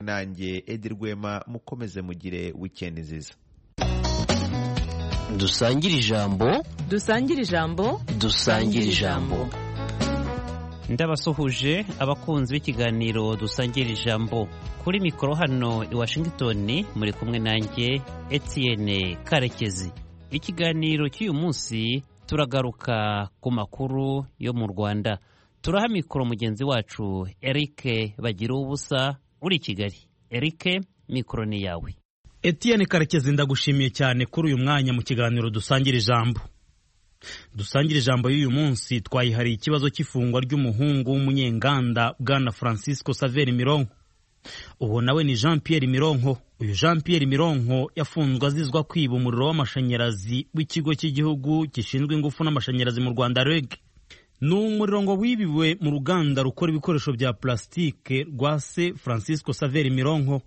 nanjye Edi Rwema, mukomeze mugire weekend nziza. Dusangire ijambo, dusangire ijambo, dusangire ijambo. Ndabasuhuje abakunzi b'ikiganiro dusangira ijambo. Kuri mikoro hano i Washington muri kumwe nanjye Etienne Karekezi. Ikiganiro cy'uyu munsi turagaruka ku makuru yo mu Rwanda. Turaha mikoro mugenzi wacu Eric Bagira ubusa uri Kigali. Eric, mikoro ni yawe. Etienne Karekezi, ndagushimiye cyane kuri uyu mwanya mu kiganiro dusangira ijambo. Dusangira ijambo y'uyu munsi twayihariye ikibazo cy'ifungwa ry'umuhungu w'umunyenganda Bwana Francisco Xavier Mironko. Uwo nawe ni Jean Pierre Mironko. Uyu Jean Pierre Mironko yafunzwe azizwa kwiba umuriro w'amashanyarazi w'ikigo cy'igihugu gishinzwe ingufu n'amashanyarazi mu Rwanda REG. Ni umuriro ngo wibiwe mu ruganda rukora ibikoresho bya plastike rwa se Francisco Xavier Mironko.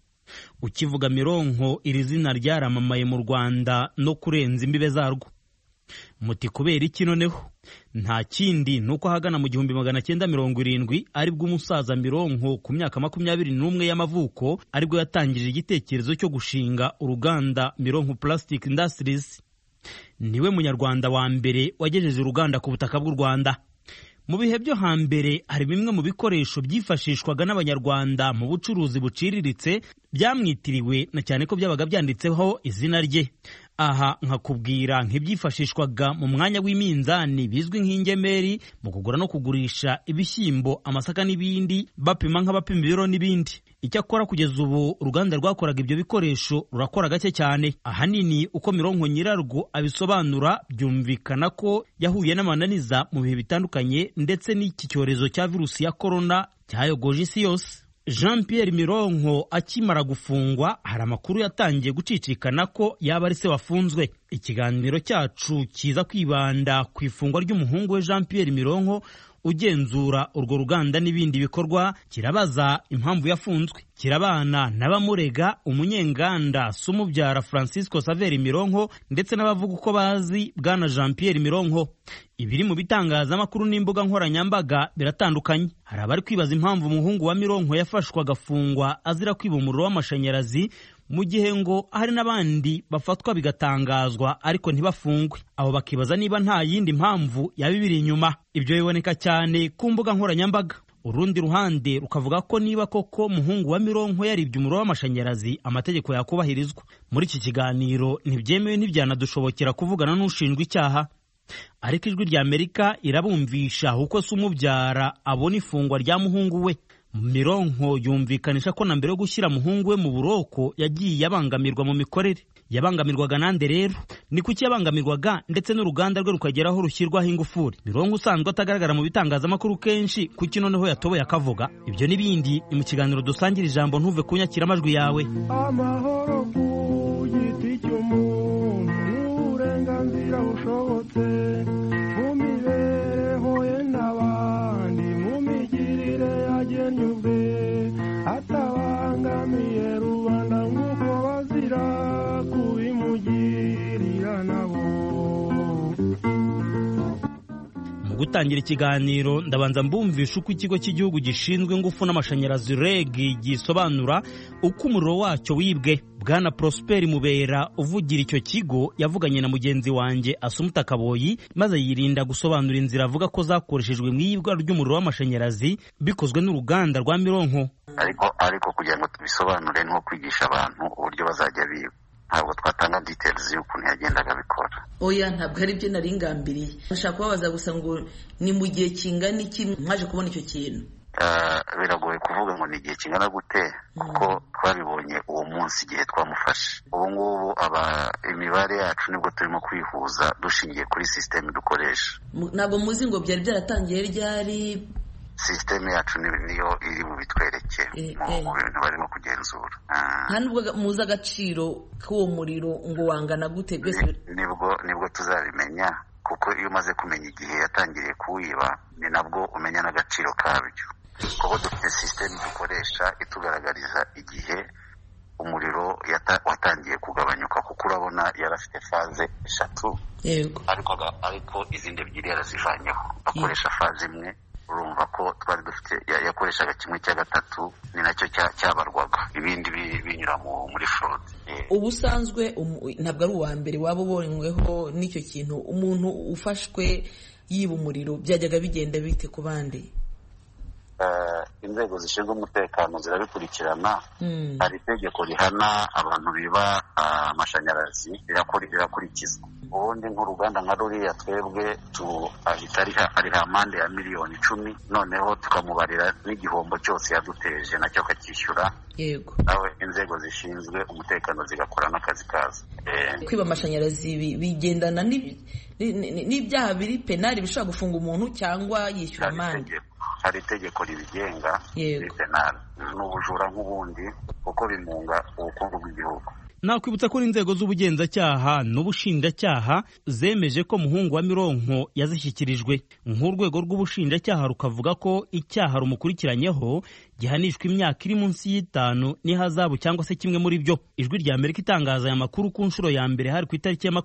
Ukivuga Mironko, iri zina ryaramamaye mu Rwanda no kurenza imbibe zarwo. Muti kubera iki noneho? Nta kindi nuko ahagana mu 1970 aribwo umusaza Mironko ku myaka 21 y'amavuko aribwo yatangije igitekerezo cyo gushinga uruganda Mironko Plastic Industries. Niwe munyarwanda wa mbere wagejeje uruganda ku butaka bw'u Rwanda. Mu bihe byo hambere hari bimwe mu bikoresho byifashishwaga n'abanyarwanda mu bucuruzi buciriritse byamwitiriwe, na cyane ko byabaga byanditseho izina rye. Aha nkakubwira nk'ibyifashishwaga mu mwanya w'iminzani bizwi nk'ingemeri mu kugura no kugurisha ibishyimbo, amasaka n'ibindi, bapima nk'abapima ibiro n'ibindi. Icyakora kugeza ubu uruganda rwakoraga ibyo bikoresho rurakora gake cyane. Ahanini uko Mironko nyirarwo abisobanura, byumvikana ko yahuye n'amananiza mu bihe bitandukanye ndetse n'iki cyorezo cya virusi ya corona cyayogoje isi yose. Jean Pierre Mironko akimara gufungwa, hari amakuru yatangiye gucicikana ko yaba ari se wafunzwe. Ikiganiro cyacu kiza kwibanda ku ifungwa ry'umuhungu we Jean Pierre Mironko ugenzura urwo ruganda n'ibindi bikorwa, kirabaza impamvu yafunzwe, kirabana n'abamurega umunyenganda sumubyara Francisco Xavier Mironko ndetse n'abavuga uko bazi Bwana Jean Pierre Mironko. Ibiri mu bitangazamakuru n'imbuga nkoranyambaga biratandukanye. Hari abari kwibaza impamvu umuhungu wa Mironko yafashwa agafungwa azira kwiba umuriro w'amashanyarazi, mu gihe ngo hari n'abandi bafatwa bigatangazwa ariko ntibafungwe. Abo bakibaza niba nta yindi mpamvu yabibiri inyuma. Ibyo biboneka cyane ku mbuga nkoranyambaga. Urundi ruhande rukavuga ko niba koko umuhungu wa Mironko yaribye umuriro w'amashanyarazi, amategeko yakubahirizwa. Muri iki kiganiro ntibyemewe ntibyanadushobokera kuvugana n'ushinjwa icyaha, ariko ijwi rya Amerika irabumvisha uko se umubyara abona ifungwa rya muhungu we. Mironko yumvikanisha ko na mbere yo gushyira muhungu we mu buroko yagiye yabangamirwa mu mikorere. Yabangamirwaga nande rero? Ni kuki yabangamirwaga ndetse n'uruganda rwe rukageraho rushyirwaho ingufuri? Mironko usanzwe atagaragara mu bitangazamakuru kenshi, kuki noneho yatoboye akavuga? Ibyo n'ibindi ni mu kiganiro dusangira ijambo. Ntuve kunyakira amajwi yawe. Amahoro ku giti cy'umuntu n'uburenganzira bushobotse mu mibereho ye n'abandi, mu migirire yagennye ubwe, atabangamiye rubanda nk'uko bazira kubimugirira nabo. Mu gutangira ikiganiro ndabanza mbumvisha uko ikigo cy'igihugu gishinzwe ingufu n'amashanyarazi REG gisobanura uko umuriro wacyo wibwe. Bwana Prosper Mubera uvugira icyo kigo yavuganye na mugenzi wanjye Asumuta Kaboyi, maze yirinda gusobanura inzira avuga ko zakoreshejwe mu iyibwa ry'umuriro w'amashanyarazi bikozwe n'uruganda rwa Mironko. Ariko kugira ngo tubisobanure nko kwigisha abantu uburyo bazajya biba, ntabwo twatanga details y'ukuntu yagendaga bikora. Oya, ntabwo ari byo nari ngambiriye. Nshaka kubabaza gusa ngo ni mu gihe kingana iki mwaje kubona icyo kintu? Biragoye kuvuga ngo ni igihe kingana gute, kuko twabibonye uwo munsi igihe twamufashe. Ubu ngubu imibare yacu nibwo turimo kwihuza dushingiye kuri system dukoresha. Ntabwo muzi ngo byari byaratangiye ryari? System yacu niyo iri mu bitwereke mu bintu barimo kugenzura. Nta nubwo muzi agaciro k'uwo muriro ngo wangana gute? Nibwo tuzabimenya, kuko iyo umaze kumenya igihe yatangiriye kuwiba ni nabwo umenya n'agaciro kabyo. Kuko dufite system dukoresha itugaragariza igihe umuriro watangiye kugabanyuka, kuko urabona yarafite faze 3, ariko izindi 2 yarazivanyeho, akoresha faze imwe urumva ko twari dufite yakoreshaga 1/3 ni nacyo cyabarwaga, ibindi binyura muri fraud. Ubusanzwe ntabwo ari uwa mbere waba ubonyweho n'icyo kintu. Umuntu ufashwe yiba umuriro byajyaga bigenda bite ku bandi? Inzego zishinzwe umutekano zirabikurikirana. Hari itegeko rihana abantu biba amashanyarazi rirakurikizwa. Ubundi nk'uruganda nka ruriya twebwe ahita ariha amande ya miliyoni 10, noneho tukamubarira n'igihombo cyose yaduteje nacyo akacyishyura. Yego, nawe inzego zishinzwe umutekano zigakora n'akazi kazo. Kwiba amashanyarazi bigendana n'ibyaha biri penali bishobora gufunga umuntu cyangwa yishyura amande. Hari itegeko ribigenga muri penali, n'ubujura nk'ubundi kuko bimunga ubukungu bw'igihugu. Nakwibutsa ko inzego z'ubugenzacyaha n'ubushinjacyaha zemeje ko Muhungu wa Mironko yazishyikirijwe. Nk'urwego rw'ubushinjacyaha rukavuga ko icyaha rumukurikiranyeho gihanishwa imyaka iri munsi y'5 n'ihazabu cyangwa se kimwe muri byo. Ijwi rya Amerika itangaza aya makuru ku nshuro ya mbere hari ku itariki ya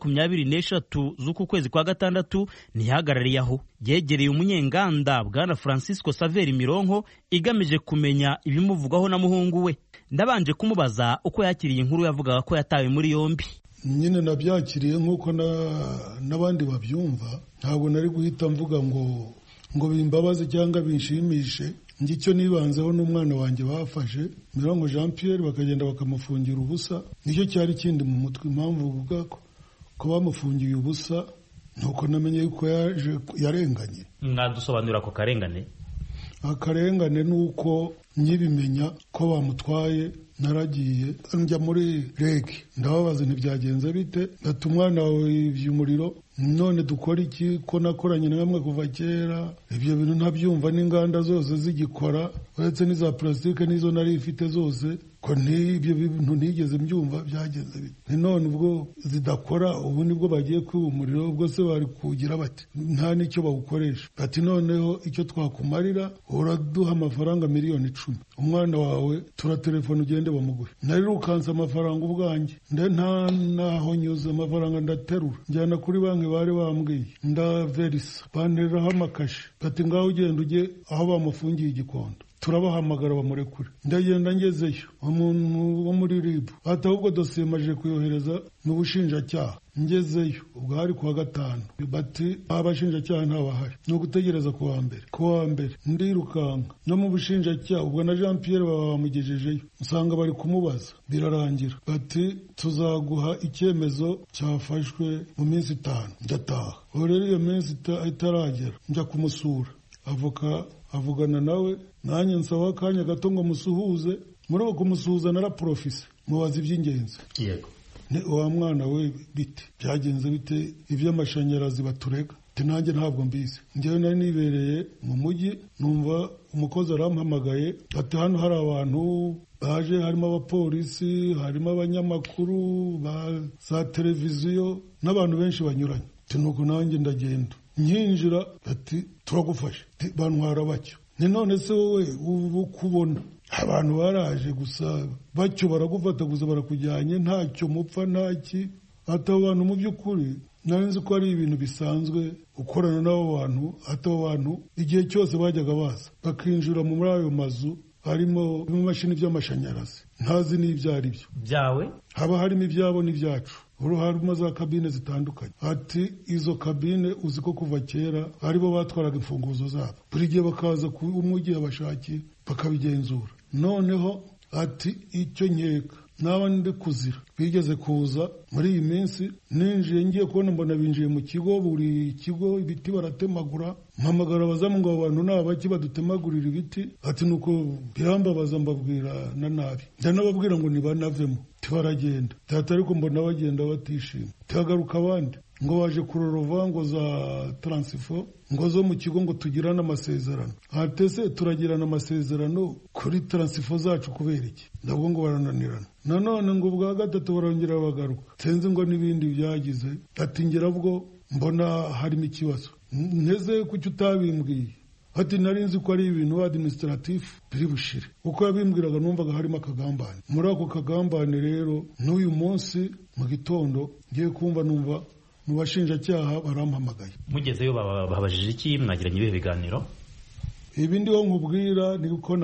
23 z'uku kwezi kwa gatandatu ntihagarariye aho. Yegereye umunyenganda Bwana Francisco Saveri Mironko igamije kumenya ibimuvugwaho na Muhungu we. Ndabanje kumubaza uko yakiriye inkuru yavugaga ko yatawe muri yombi. Nyine nabyakiriye nk'uko n'abandi babyumva, ntabwo nari guhita mvuga ngo bimbabaze cyangwa binshimishe. Ngicyo nibanzeho n'umwana wanjye bafashe Mironko Jean Pierre bakagenda bakamufungira ubusa, nicyo cyari kindi mu mutwe. Impamvu uvuga ko bamufungiye ubusa nuko namenye yuko yarenganye. Mwadusobanurira ko karengane? Akarengane nuko nyibimenya ko bamutwaye naragiye njya muri REG ndababaza ntibyagenze bite, ati umwana wawe iby'umuriro none dukora iki ko nakoranye namwe kuva kera. Ibyo bintu ntabyumva, n'inganda zose zigikora uretse n'iza plastique nizo nari ifite zose, ko ibyo bintu ntigeze mbyumva byagenze bite. None ubwo zidakora ubu nibwo bagiye kwiba umuriro, ubwo se bari kugira bati nta n'icyo bawukoresha. Ati noneho icyo twakumarira uraduha amafaranga miliyoni 10, umwana wawe turatelefona ugende bamuguhe. Narirukanse amafaranga ubwanjye nta naho nyuze amafaranga ndaterura njyana kuri banki bari bambwiye ndaverisa bantereraho amakashi, bati ngaho ugenda ujye aho bamufungiye Igikondo turabahamagara bamurekure. Ndagenda ngezeyo umuntu wo muri RIB ati ahubwo dosiye maje kuyohereza mu bushinjacyaha. Ngezeyo ubwo hari kuwa gatanu, bati abashinjacyaha ntabahari, no gutegereza kuwa mbere. Ndirukanka no mu bushinjacyaha ubwo na Jean Pierre bamugejejeyo, usanga bari kumubaza birarangira, bati tuzaguha icyemezo cyafashwe mu minsi 5. Ndataha. Rero iyo minsi itaragera njya kumusura, avugana nawe, nanjye nsaba akanya gato ngo musuhuze. Muri uko kumusuhuza naraprofise mubaza iby'ingenzi. Yego, wa mwana we bite byagenze bite iby'amashanyarazi baturega? Nanjye ntabwo mbizi, njyewe nari nibereye mu mujyi, numva umukozi arampamagaye ati hano hari abantu baje, harimo abapolisi, harimo abanyamakuru za televiziyo n'abantu benshi banyuranye. Nuko nanjye ndagenda, nkinjira ati turagufashe. Bantwara bacyo. None se wowe ubu kubona abantu baraje gusa bacyo baragufata gusa barakujyanye ntacyo mupfa ntaki. Ati abo bantu mu by'ukuri nari nzi ko ari ibintu bisanzwe ukorana n'abo bantu. Ati abo bantu igihe cyose bajyaga baza bakinjira muri ayo mazu harimo imashini by'amashanyarazi, ntazi n'ibyo ari byo byawe, haba harimo ibyabo n'ibyacu, harimo za kabine zitandukanye. Ati izo kabine uzi ko kuva kera aribo batwaraga imfunguzo zabo, buri gihe bakaza ku umujyi abashakiye bakabigenzura. Noneho ati icyo nkeka naba ndi kuzira bigeze kuza muri iyi minsi, ninjiye ngiye kubona mbona binjiye mu kigo, buri kigo ibiti baratemagura, mpamagara abazamu ngo abantu n'abaki badutemagurira ibiti. Ati nuko birambabaza mbabwira na nabi, ndanababwira ngo nibanavemo. Tibaragenda tata, ariko mbona bagenda batishima. Tihagaruka abandi ngo baje kurorova ngo za transifo ngo zo mu kigo ngo tugirane amasezerano. Atese turagirana amasezerano kuri transifo zacu kubera iki? Nabwo ngo barananirana. Nanone ngo bwa gatatu barongera bagaruka, senze ngo n'ibindi byagize. Ati ngera bwo mbona harimo ikibazo, nteze kuki utabimbwiye? Ati nari nzi ko ari ibintu administratif biri bushire. Uko yabimbwiraga numvaga harimo akagambane. Muri ako kagambane rero n'uyu munsi mu gitondo ngiye kumva numva mu bashinjacyaha barampamagaye. Mugezeyo babajije iki? Mwagiranye ibihe biganiro? ibi ndiho nkubwira ni uko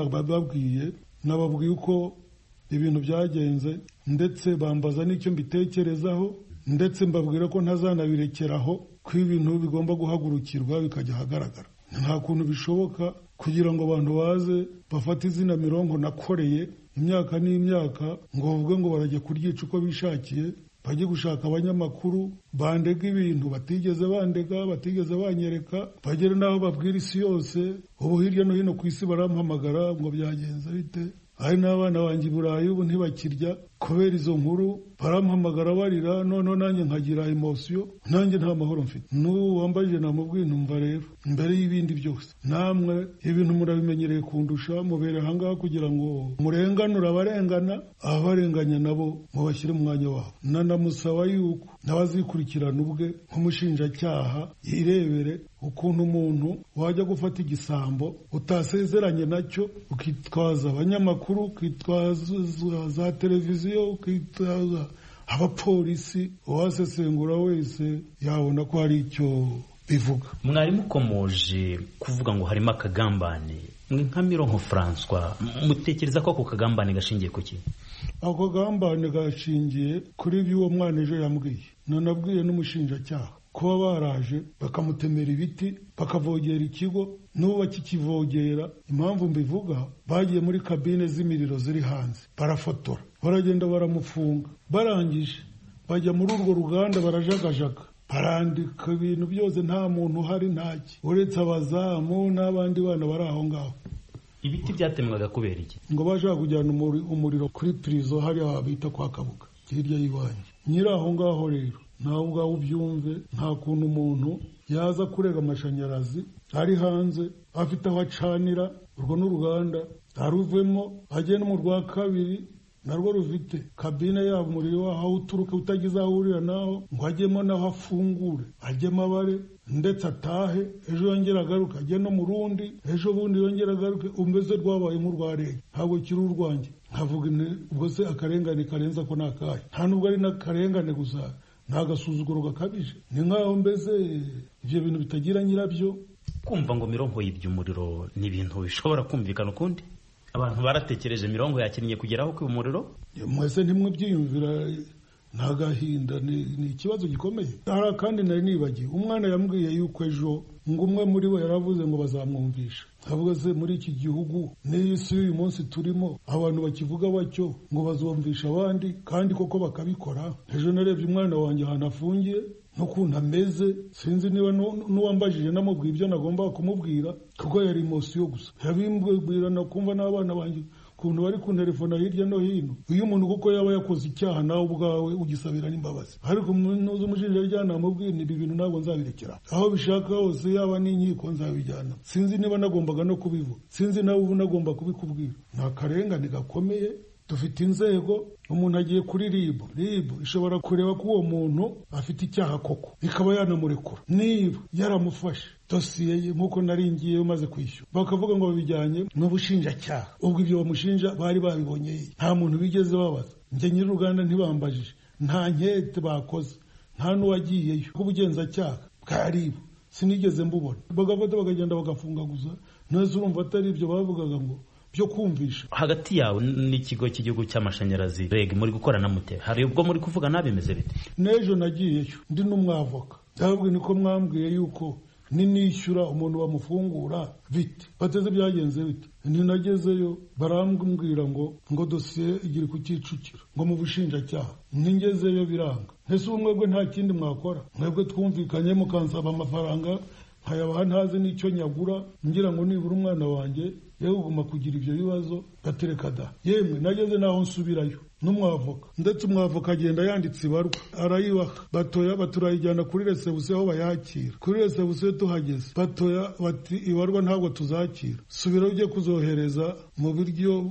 nababwiye uko ibintu byagenze, ndetse bambaza n'icyo mbitekerezaho, ndetse mbabwira ko ntazanabirekeraho, ko ibintu bigomba guhagurukirwa bikajya ahagaragara. Nta kuntu bishoboka kugira ngo abantu baze bafate izina Mironko nakoreye imyaka n'imyaka ngo bavuge ngo barajya kuryica uko bishakiye, bajye gushaka abanyamakuru bandega ibintu batigeze bandega, batigeze banyereka, bagere n'aho babwira isi yose. Ubu hirya no hino ku isi barampamagara ngo byagenze bite. Hari n'abana banjye i Burayi ubu ntibakirya kubera izo nkuru, barampamagara barira, noneho nanjye nkagira emosiyo, nanjye nta mahoro mfite. N'ubu wambajije namubwiye ntumva rero, mbere y'ibindi byose namwe ibintu murabimenyereye kundusha, mubere ahangaha kugira ngo murenganure abarengana, ababarenganya nabo mubashyire mu mwanya wabo. Nanamusaba yuko n'abazikurikirana ubwe nk'umushinjacyaha yirebere ukuntu umuntu wajya gufata igisambo utasezeranye nacyo, ukitwaza abanyamakuru, ukitwaza za televiziyo, ukitwaza abapolisi, uwasesengura wese yabona ko hari icyo bivuga. Mwari mukomoje kuvuga ngo harimo akagambane, mwe nka Mironko François mutekereza ko ako kagambane gashingiye ku ki? Ako kagambane gashingiye kuri by'uwo mwana ejo yambwiye, nanabwiye n'umushinjacyaha kuba baraje bakamutemera ibiti, bakavogera ikigo, n'ubu bakikivogera. Impamvu mbivuga, bagiye muri kabine z'imiriro ziri hanze barafotora, baragenda baramufunga, barangije bajya muri urwo ruganda barajagajaga, barandika ibintu byose, nta muntu uhari ntaki, uretse abazamu n'abandi bana bari aho ngaho. Ibiti byatemwaga kubera iki? Ngo bashaka kujyana umuriro kuri prison hariya bita kwa Kabuga hirya y'iwanjye. Nyiri aho ngaho rero nawe ubwawe ubyumve, nta kuntu umuntu yaza kurega amashanyarazi ari hanze afite aho acanira, urwo n'uruganda aruvemo, ajye no mu rwa kabiri narwo rufite kabine yabo, umuriro waho uturuka utagize aho urira naho, ngo ajyemo naho afungure, ajyemo abare ndetse atahe, ejo yongera agaruke, ajye no mu rundi, ejo bundi yongera agaruke. Umeze rwabaye nk'urwa rege, ntabwo kiri urwanjye. Nkavuga ubwo se akarengane karenza ko nakahe? Nta nubwo ari n'akarengane gusa, nta gasuzuguro gakabije. Ni nk'aho mbese ibyo bintu bitagira nyirabyo. Kumva ngo Mironko yibye umuriro ni ibintu bishobora kumvikana ukundi? Abantu baratekereje Mironko yakinnye kugeraho ku umuriro? Mwese ntimwibyiyumvira, nta gahinda, ni ikibazo gikomeye. Hari kandi nari nibagiwe, umwana yambwiye yuko ejo ngo umwe muri bo yaravuze ngo bazamwumvisha. Avuga se muri iki gihugu n'iyi si y'uyu munsi turimo, abantu bakivuga batyo ngo bazumvisha abandi, kandi koko bakabikora. Ejo narebye umwana wanjye ahantu afungiye n'ukuntu ameze, sinzi niba n'uwambajije namubwiye ibyo nagomba kumubwira, kuko yari emosiyo gusa. Yabimbwira nakumva n'abana banjye ukuntu bari kunterefona hirya no hino. Iyo umuntu kuko yaba yakoze icyaha nawe ubwawe ugisabira n'imbabazi, ariko nuzi umushinjacyaha namubwira ibi bintu ntabwo nzabirekera, aho bishaka hose yaba n'inkiko nzabijyana. Sinzi niba nagombaga no kubivuga, sinzi nawe ubu nagomba kubikubwira. Ni akarengane gakomeye. Dufite inzego, umuntu agiye kuri RIB ishobora kureba ko uwo muntu afite icyaha koko, ikaba yanamurekura niba yaramufashe dosiye ye nk'uko naringiye umaze kwishyura, bakavuga ngo babijyanye n'ubushinjacyaha. Ubwo ibyo bamushinja bari babibonye, nta muntu bigeze babaza. Njye nyiri uruganda ntibambajije, nta nkete bakoze, nta n'uwagiyeyo. Ubugenzacyaha bwa RIB sinigeze mbubona, bagafata bakagenda bagafunga gusa. Neza urumva atari ibyo bavugaga ngo byo kumvisha. Hagati yawe n'ikigo cy'igihugu cy'amashanyarazi REG muri gukorana mute? Hari ubwo muri kuvuga nabimeze bite? N'ejo nagiyeyo ndi n'umwavoka, ndababwira niko mwambwiye yuko ninishyura umuntu bamufungura bite, bateze byagenze bite. Ninagezeyo barambwira ngo dosiye igiri ku Kicukiro, ngo mu bushinjacyaha. Ningezeyo biranga. Ese umwebwe nta kindi mwakora? Mwebwe twumvikanye mukansaba amafaranga nkayabaha, ntazi n'icyo nyagura, ngira ngo nibura umwana wanjye yewe uguma kugira ibyo bibazo gatereka da. Yemwe nageze naho nsubirayo n'umwavoka, ndetse umwavoka agenda yanditse ibarwa arayibaha, batoya baturayijyana kuri resebusiyo aho bayakira. Kuri resebusiyo tuhageze batoya bati ibarwa ntabwo tuzakira, subira ujye kuzohereza mu buryo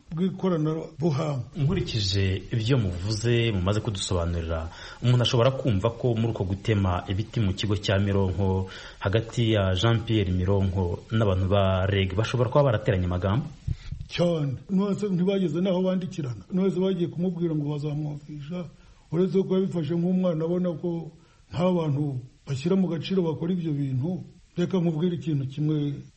bw'ikoranabuhanga. Nkurikije ibyo muvuze mumaze kudusobanurira, umuntu ashobora kumva ko muri uko gutema ibiti mu kigo cya Mironko hagati ya Jean Pierre Mironko n'abantu ba REG bashobora kuba barateranye amagambo cyane. Nose ntibageze naho bandikirana, nose bagiye kumubwira ngo bazamwumvisha, uretse ko yabifashe nk'umwana abona ko nta bantu bashyira mu gaciro bakora ibyo bintu. Reka nkubwire ikintu kimwe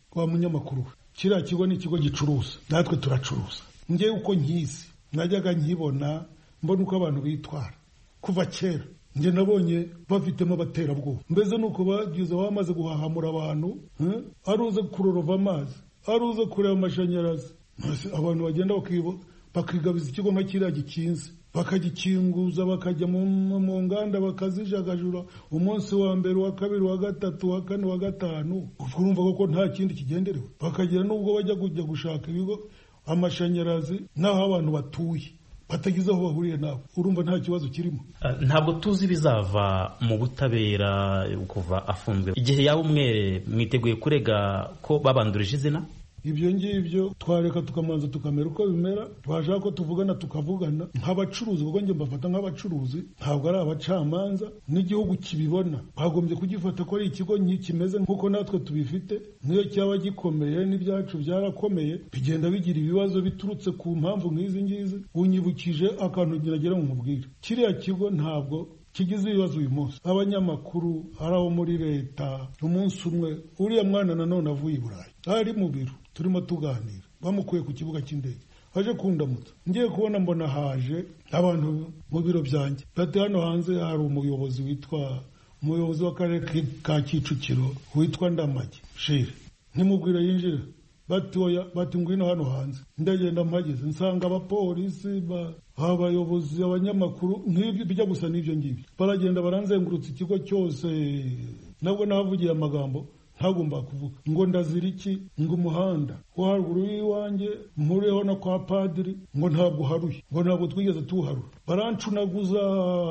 wa munyamakuru we, kiriya kigo ni ikigo gicuruza, natwe turacuruza. Ngewe uko nkizi najyaga nkibona mbona uko abantu bitwara kuva kera. Nge nabonye bafitemo abaterabwoba, mbese nuko bagize bamaze guhahamura abantu, aruze kurorova amazi, aruze kureba amashanyarazi. Abantu bagenda bakigabiza ikigo nka kiriya gikinze, bakagikinguza, bakajya mu nganda bakazijagajura umunsi wa mbere, wa kabiri, wa gatatu, wa kane, wa gatanu. Urumva ko nta kindi kigenderewe. Bakagira n'ubwo bajya kujya gushaka ibigo amashanyarazi n'aho abantu batuye batagize aho bahuriye nabo. Urumva nta kibazo kirimo. Ntabwo tuzi bizava mu butabera kuva afunzwe. Igihe yaba umwere mwiteguye kurega ko babandurije izina? Ibyo ngibyo twareka tukamanza tukamera uko bimera, twashaka ko tuvugana tukavugana nk'abacuruzi, kuko njye mbafata nk'abacuruzi, ntabwo ari abacamanza. N'igihugu kibibona bagombye kugifata ko ari ikigo kimeze nk'uko natwe tubifite. Niyo cyaba gikomeye n'ibyacu byarakomeye, bigenda bigira ibibazo biturutse ku mpamvu nk'izi ngizi. Unyibukije akantu ngira ngo nkubwire, kiriya kigo ntabwo kigize ibibazo uyu munsi. Abanyamakuru ari abo muri leta, umunsi umwe uriya mwana nanone avuye i Burayi, ari mu biro turimo tuganira, bamukuye ku kibuga cy'indege, aje kundamutsa. Ngiye kubona mbona haje abantu mu biro byanjye, bati hano hanze hari umuyobozi w'akarere ka Kicukiro witwa Ndamage Shire, nimubwire yinjire. Bati ngwino hano hanze. Ndagenda mpageze nsanga abapolisi, abayobozi, abanyamakuru, nk'ibyo bijya gusa n'ibyo ngibyo. Baragenda baranzengurutse ikigo cyose. Nabwo nahavugiye amagambo ntagomba kuvuga, ngo ndazira iki, ngo umuhanda wo haruguru y'iwanjye mpuriyeho no kwa padiri, ngo ntabwo uharuye, ngo ntabwo twigeze tuwuharura. Barancunaguza,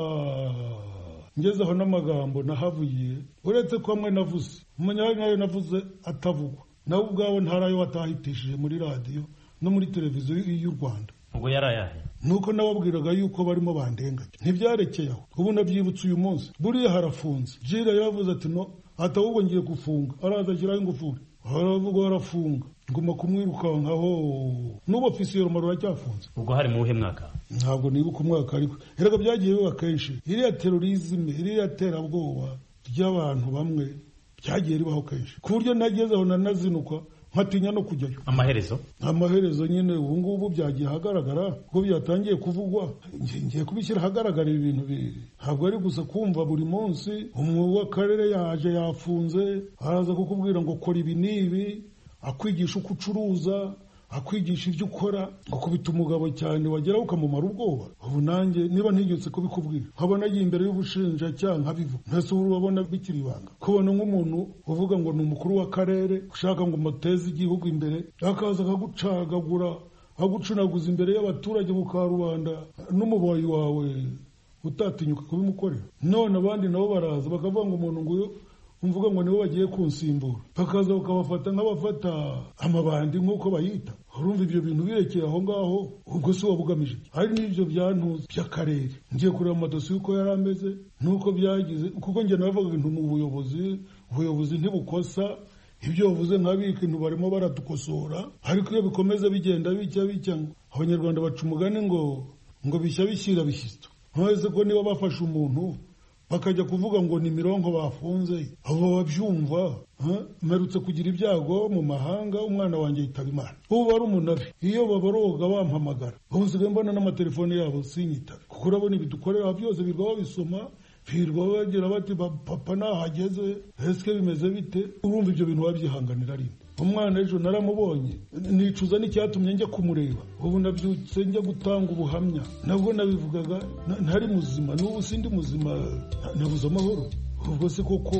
ngezeho n'amagambo nahavugiye, uretse ko amwe navuze umunyayo navuze atavugwa, nawe ubwawe ntarayo watahitishije muri radiyo no muri televiziyo y'u Rwanda. Ubwo yarayahe? Nuko nababwiraga yuko barimo bandenganya. Ntibyarekeye aho, ubu nabyibutse uyu munsi. Buriya harafunze. Jira yavuze ati no, atahubwo ngiye gufunga. Araza ashyiraho ingufuri, aravuga arafunga, nguma kumwirukankaho. N'ubu ofisiye Romaro aracyafunze. Ubwo hari mu buhe mwaka? Ntabwo nibuka umwaka, ariko erega byagiye biba kenshi. Iriya terorizme, iriya terabwoba ry'abantu bamwe byagiye ribaho kenshi, ku buryo nagezeho nanazinukwa nkatinya no kujyayo. Amaherezo nyine ubu ngubu byagiye ahagaragara, kuko byatangiye kuvugwa. Ngiye kubishyira ahagaragara ibintu ntabwo ari gusa kumva buri munsi umwe w'akarere yaje yafunze, araza kukubwira ngo kora ibi n'ibi, akwigisha uko ucuruza, akwigisha ibyo ukora, gukubita umugabo cyane wageraho ukamumara ubwoba. Ubu nanjye niba ntigeze kubikubwira, nkaba nagiye imbere y'ubushinjacyaha nkabivuga, ntese ubu urabona bikiri ibanga. Kubona nk'umuntu uvuga ngo ni umukuru w'akarere ushaka ngo muteze igihugu imbere, akaza akagucagagura, agucunaguza imbere y'abaturage mu karubanda, n'umuboyi wawe utatinyuka kubimukorera. None abandi nabo baraza bakavuga ngo umuntu nguyu umvuga ngo nibo bagiye kunsimbura, bakaza bakabafata nk'abafata amabandi nk'uko bayita. Urumva ibyo bintu birekeye aho ngaho, ubwo si wabugamije. Hari n'ibyo byantuza by'akarere, ngiye kureba amadosiye uko yari ameze n'uko byagize, kuko njye navuga ibintu ni ubuyobozi ntibukosa. Ibyo bavuze nk'abika intu barimo baradukosora, ariko iyo bikomeza bigenda bitya Abanyarwanda baca umugani ngo bishya bishyira bishyito. Ntuzi ko niba bafashe umuntu bakajya kuvuga ngo ni mirongo bafunze, abo babyumva. Mperutse kugira ibyago mu mahanga, umwana wanjye yitaba Imana. Ubu bari umunabi, iyo babaroga bampamagara, ubu nsigaye mbona n'amatelefone yabo sinyitabe, kuko urabona ibidukorera byose birwa babisoma, birwa bagira bati papa nahageze, ese bimeze bite? Urumva ibyo bintu wabyihanganira rimwe. Umwana ejo naramubonye, nicuza n'icyatumye njya kumureba. Ubu nabyutse njya gutanga ubuhamya, nabwo nabivugaga ntari muzima, n'ubu sindi muzima, nabuze amahoro. Ubwo se koko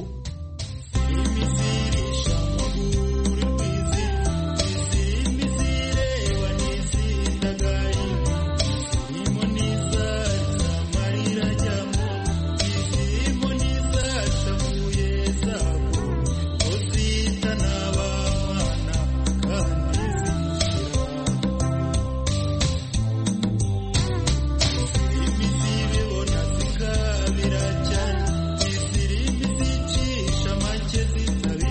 Biracya, isiri imizicisha make zitabira.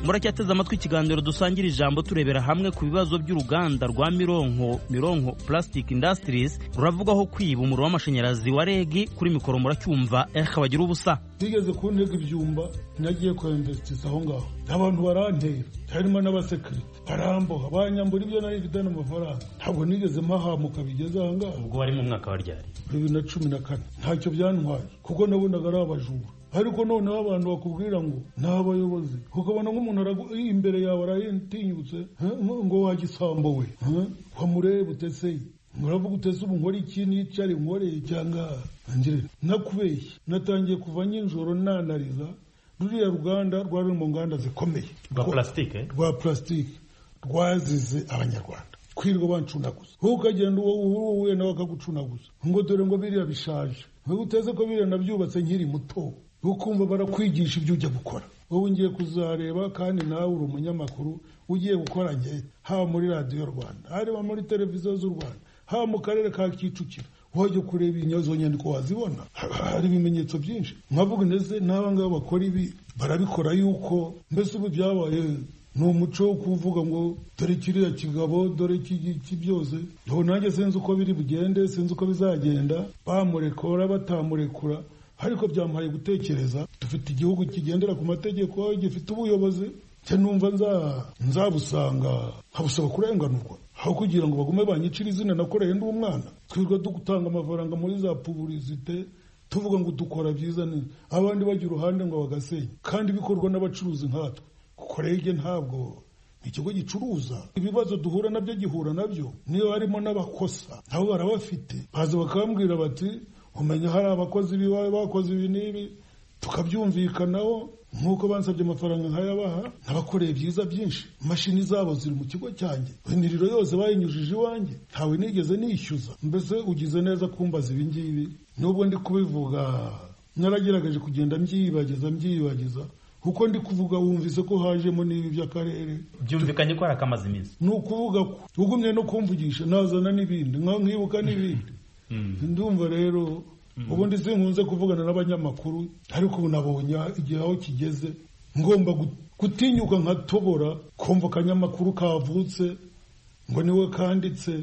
muracyateze amatwi ikiganiro dusangira ijambo turebera hamwe ku bibazo by'uruganda rwa Mironko Plastic Industries ruravugwaho kwiba umuriro w'amashanyarazi wa REG. Kuri mikoro muracyumva bagira ubusa. bigeze ku ntego ibyumba nagiye kwa investisa aho ngaho abantu barantera harimo n'abasekirite baramboha banyambura ibyo nari bidana amafaranga ntabwo nigeze mahamuka bigeze aha ngaho. Ubwo wari mu mwaka wa ryari? 2014. ntacyo byantwaye kuko nabonaga ari abajura, ariko noneho abantu bakubwira ngo ni abayobozi ukabona nk'umuntu imbere yawe aratinyutse ngo wagisambo we wamureba uteseye muravuga utese ubu nkora iki nicare nkoreye cyangwa ngire nakubeshye. natangiye kuva nyinjoro nanariza ruriya ruganda rwari mu nganda zikomeye rwa plastike rwazize abanyarwanda kwirirwa bancunaguza wowe ukagenda uwo nawe akagucunaguza ngo dore ngo biriya bishaje wowe uteze ko biriya nabyubatse nkiri muto ukumva barakwigisha ibyo ujya gukora. wowe ngiye kuzareba kandi nawe uri umunyamakuru ugiye gukora njye haba muri radiyo Rwanda haba muri televiziyo z'u Rwanda haba mu karere ka Kicukiro wajya kureba inyozo nyandiko wazibona hari ibimenyetso byinshi nkavuga ndetse n'aba ngaba bakora ibi barabikora yuko mbese ubu byabaye ni umuco wo kuvuga ngo dore kiriya kigabo dore iki byose aho nanjye sinzi uko biri bugende sinzi uko bizagenda bamurekura batamurekura ariko byampaye gutekereza dufite igihugu kigendera ku mategeko gifite ubuyobozi numva nzabusanga nkabusaba kurenganurwa aho kugira ngo bagume banyicira izina nakoreye ndi umwana twirwa dutanga amafaranga muri za pubulisite tuvuga ngo dukora byiza abandi bajya uruhande ngo bagasenya kandi bikorwa n'abacuruzi nkatwe kuko rege ntabwo ikigo gicuruza ibibazo duhura nabyo gihura nabyo niyo harimo n'abakosa nabo barabafite baza bakambwira bati umenya hari abakozi bibaye bakoze ibi n'ibi tukabyumvikanaho nk'uko bansabye amafaranga nkayabaha nabakoreye byiza byinshi imashini zabo ziri mu kigo cyanjye imiriro yose bayinyujije iwanjye ntawe nigeze nishyuza. mbese ugize neza kumbaza ibi ngibi nubwo ndi kubivuga naragerageje kugenda mbyibagiza kuko ndi kuvuga wumvise ko hajemo n'ibi by'akarere byumvikanye ko arakamaze iminsi ni ukuvuga ko ugumye no kumvugisha nazana n'ibindi nkibuka n'ibindi ndumva rero ubundi sinkunze kuvugana n'abanyamakuru ariko ubu nabonye igihe aho kigeze ngomba gutinyuka nkatobora kumva akanyamakuru kavutse ngo niwe kanditse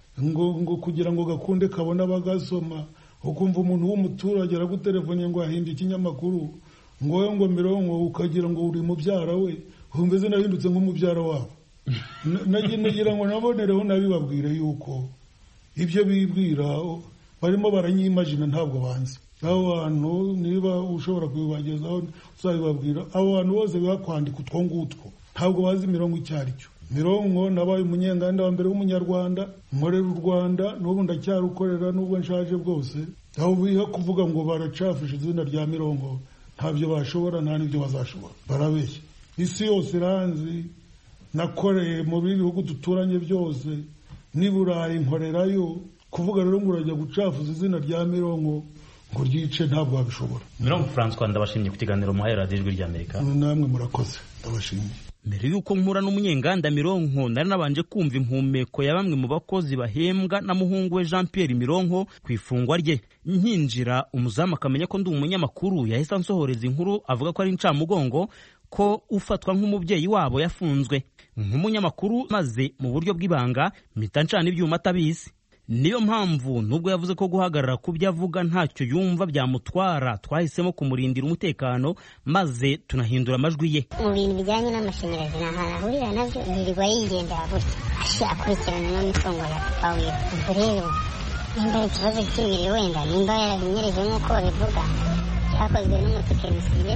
ngo kugira ngo gakunde kabone abagasoma ukumva umuntu w'umuturage aragutelefone ngo ahinde ikinyamakuru ngo Mironko ukagira ngo uri mubyara we umeze nahindutse nk'umubyara wabo. nagira ngo nabonereho nabibabwire yuko ibyo bibwira barimo baranyimagina ntabwo banzi. abo bantu niba ushobora kubibagezaho uzabibabwira. abo bantu bose bakwandika utwo ngutwo ntabwo bazi Mironko icyo ari cyo. Mironko nabaye umunyenganda wa mbere w'umunyarwanda nkorera u Rwanda n'ubu ndacyarukorera n'ubwo nshaje bwose. aho biha kuvuga ngo baracafisha izina rya Mironko ntabyo bashobora nta n'ibyo bazashobora barabeshya. isi yose iranzi nakoreye mu bihugu duturanye byose n'i Burayi nkorerayo. kuvuga rero ngo urajya gucafuza izina rya Mironko ngo ryice ntabwo wabishobora. Mironko François ndabashimye ku kiganiro muhaye radiyo ijwi ry'Amerika. namwe murakoze ndabashimiye. mbere y'uko nkura n'umunyenganda Mironko nari nabanje kumva impumeko ya bamwe mu bakozi bahembwa na muhungu we Jean Pierre Mironko ku ifungwa rye. nkinjira umuzamu akamenya ko ndi umunyamakuru yahise ansohoreza inkuru avuga ko ari incamugongo ko ufatwa nk'umubyeyi wabo yafunzwe nk'umunyamakuru maze mu buryo bw'ibanga mpita ncana ibyuma atabizi. niyo mpamvu nubwo yavuze ko guhagarara ku byo avuga ntacyo yumva byamutwara twahisemo kumurindira umutekano maze tunahindura amajwi ye. mu bintu bijyanye n'amashanyarazi nta hantu ahurira nabyo yirirwa yigendera gutya akurikirana n'imitungo ya papa we. ubwo rero nimba ari ikibazo cy'imiriro wenda nimba yarabinyereje nk'uko babivuga cyakozwe n'umutekinisiye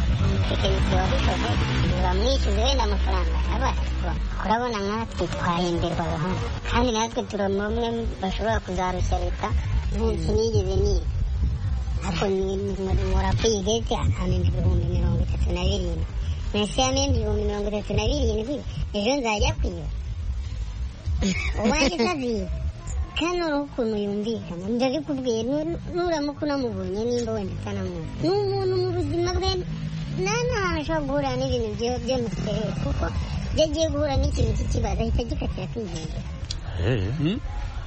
wabikoze bamwishyuze wenda amafaranga abasha kuba urabona nkatwe twahemberwaga hano kandi natwe turi bamwe bashobora kuzarushya leta sinigeze niba ariko nkora kwiga akamenya 37,000 nasi yamenya 37,000 ejo nzajya kwiba uwanjye sabiye kandi uriho ukuntu yumvikana ndabikubwiye nuramuka unamubonye nimba wenda utanamuzi ni umuntu mu buzima bwe nta hantu ashobora guhurira n'ibintu by'amuserere kuko iyo agiye guhura n'ikintu cy'ikibazo ahita agikatira kwigendera.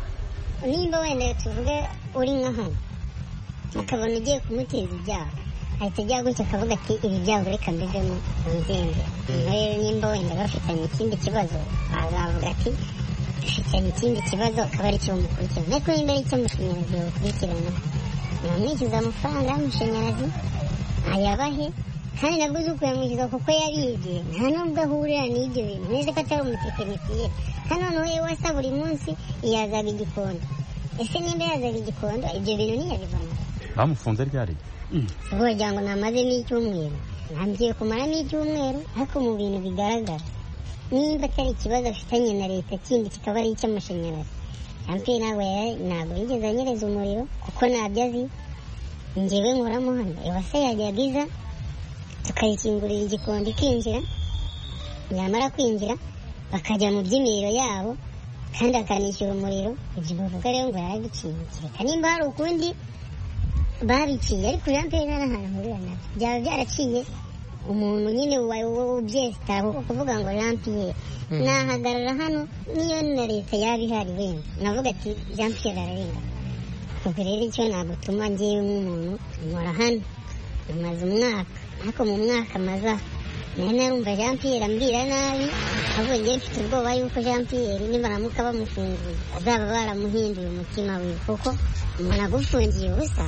nimba wenda tuvuge uri nka hano ukabona ugiye kumuteza ibyaha ahita ajya gutya akavuga ati ibi byago reka mbivemo nzinze. Rero nimba wenda bafitanye ikindi kibazo azavuga ati dufitanye ikindi kibazo akaba ari cyo mukurikirana, ariko nimba ari icy'amashanyarazi bakurikirana mwamwishyuza amafaranga y'amashanyarazi ayabahe, kandi nabwo uzi kuyamwishyuza kuko yabibye, nta nubwo ahurira n'ibyo bintu, neza ko atari umutekinisiye. kandi noneho yewe asa buri munsi yazaba igikondo. Ese nimba yazaba igikondo ibyo bintu ntiyabivamo? bamufunze ryari? Kugira ngo namazemo icyumweru, ntangiye kumaramo icyumweru, ariko mu bintu bigaragara nimba atari ikibazo afitanye na leta kindi kikaba ari icy'amashanyarazi, Jean-Pierre ntabwo yigeze anyereza umuriro kuko ntabyo azi. Njyewe nkoramo hano Ewasa yajyagiza tukayikingurira igikondo ikinjira, yamara kwinjira bakajya mu by'imiriro yabo kandi akanishyura umuriro. Ibyo bavuga rero ngo yarabiciye, kereka nimba hari ukundi babiciye, ariko Jean-Pierre nta n'ahantu ahurira nabyo. Byaba byaraciye umuntu nyine ubyesitara kuko kuvuga ngo Jean-Pierre nahagarara hano niyo na leta yaba ihari wenda navuga ati Jean-Pierre ararenga. Ubwo rero icyo nagutuma ngewe nk'umuntu nkora hano amaze umwaka, ariko mu mwaka maze nari narumva Jean-Pierre ambwira nabi, ahubwo ngewe mfite ubwoba yuko Jean-Pierre nibaramuka bamufunguye bazaba baramuhinduye umutima we, kuko umuntu agufungiye ubusa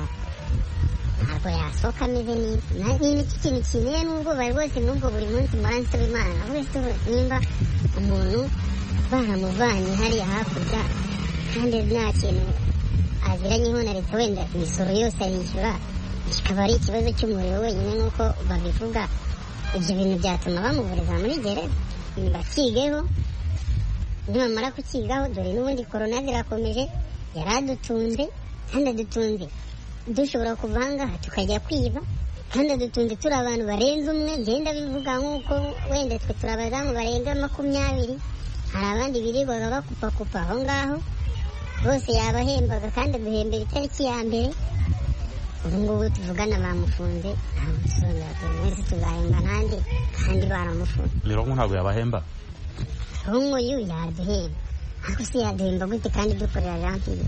ntabwo yasohoka ameze neza. N'iki kintu kineye n'ubwoba rwose, n'ubwo buri munsi mpora nsaba Imana wese nimba umuntu baramuvanye hariya hakurya kandi nta kintu aziranyeho na leta, wenda imisoro yose arishyura, kikaba ari ikibazo cy'umuriro wenyine nk'uko babivuga, ibyo bintu byatuma bamuvuriza muri gereza. Bakigeho, nibamara kukigaho, dore n'ubundi korona zirakomeje, yari adutunze kandi adutunze dushobora kuva ahangaha tukajya kwiba, kandi adutunze turi abantu barenze umwe. Ngenda bivuga nk'uko wenda twe turi abadamu barenga 20, hari abandi birirwaga bakupakupa aho ngaho, bose yabahembaga kandi aduhembera itariki ya mbere. Ubu ngubu tuvugana bamufunze, ntamusonera mwese tuzahemba ntandi kandi baramufunze. Mirongo ntabwo yabahemba? Rungu yu yaduhemba, ariko si yaduhemba gute kandi dukorera Jean-Pierre?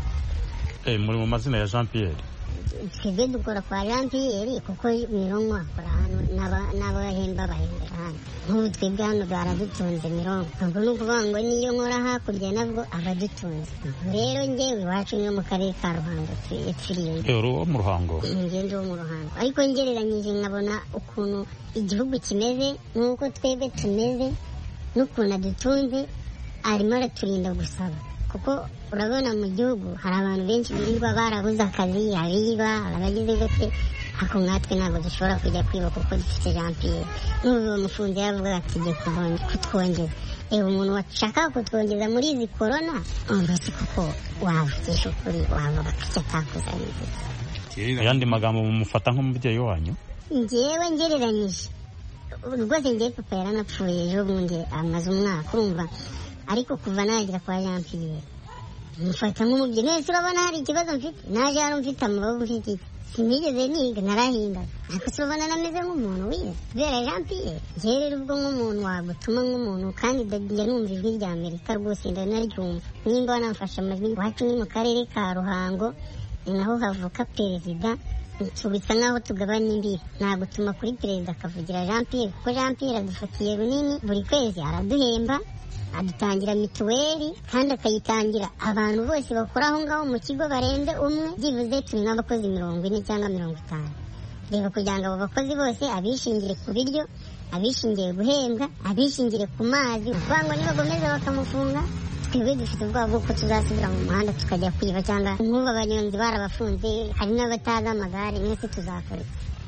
Muri mu mazina ya Jean-Pierre? Twebwe dukora kwa Jean-Pierre kuko Mirongo akora hano n'abahemba bahembera hano. Nk'ubu twebwe hano baradutunze Mirongo, ubwo ni ukuvuga ngo niyo nkora hakurya nabwo abadutunze. Rero njyewe iwacu niyo mu karere ka Ruhango yapfiriye. Uri uwo mu Ruhango? Ngende wo mu Ruhango, ariko ngereranyije nkabona ukuntu igihugu kimeze nk'uko twebwe tumeze n'ukuntu adutunze, arimo araturinda gusaba. Kuko urabona mu gihugu hari abantu benshi birirwa barabuze akazi, abiba, abagize gute, ariko nkatwe ntabwo dushobora kujya kwiba kuko dufite Jean-Pierre. N'ubu bamufunze yavuga ati jye kutwongeza. Umuntu washaka kutwongeza muri izi korona, mbese kuko wavugisha ukuri, wavuga ko icyo atakuzaniye. Ayandi magambo mumufata nk'umubyeyi wanyu? Njyewe ngereranyije rwose, njyewe papa yaranapfuye ejo bundi amaze umwaka, urumva, ariko kuva nagira kwa Jean-Pierre mufata nk'umubyeyi. Nese urabona hari ikibazo mfite, naje hano mfite amaboko, mfite sinigeze niga, narahinga, ariko urabona nameze nk'umuntu wize kubera Jean-Pierre. Njyewe rero ubwo nk'umuntu wagutuma nk'umuntu, kandi njya numva ijwi rya Amerika rwose ndanaryumva, nimba wanamfashe amajwi. Iwacu ni mu karere ka Ruhango, ni naho havuka perezida, bisa nk'aho tugabanya imbibi. Nagutuma kuri perezida akavugira Jean-Pierre, kuko Jean-Pierre adufatiye runini, buri kwezi araduhemba, adutangira mituweli kandi akayitangira abantu bose bakora aho ngaho mu kigo barenze umwe, byibuze turi nk'abakozi 40 cyangwa 50. Reba kugira ngo abo bakozi bose abishingire ku biryo, abishingire guhembwa, abishingire ku mazi, ukuvuga ngo nibakomeza bakamufunga, twebwe dufite ubwoba bw'uko tuzasubira mu muhanda tukajya kwiba, cyangwa nk'ubu abanyonzi barabafunze, hari n'abatazi amagare, mwese tuzakora.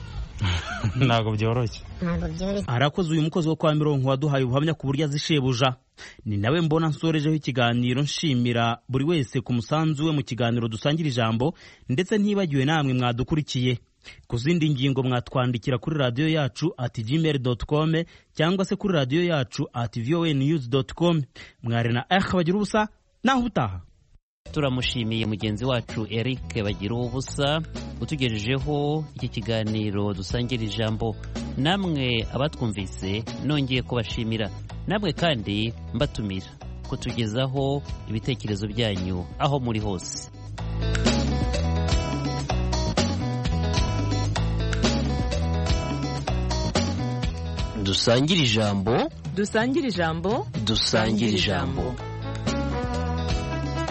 Ntabwo byoroshye. Arakoze uyu mukozi wo kwa Mirongo waduhaye ubuhamya ku buryo azishebuja. Ni nawe mbona nsorejeho ikiganiro, nshimira buri wese ku musanzu we mu kiganiro dusangira ijambo, ndetse ntibagiwe namwe mwadukurikiye. Ku zindi ngingo mwatwandikira kuri radio yacu @gmail.com cyangwa se kuri radio yacu @voanews.com. Mwari na bagira ubusa, naho ubutaha. Turamushimiye mugenzi wacu Eric bagira ubusa utugejejeho iki kiganiro dusangira ijambo. Namwe abatwumvise nongeye kubashimira, namwe kandi mbatumira kutugezaho ibitekerezo byanyu aho muri hose. dusangire ijambo dusangire ijambo dusangire ijambo.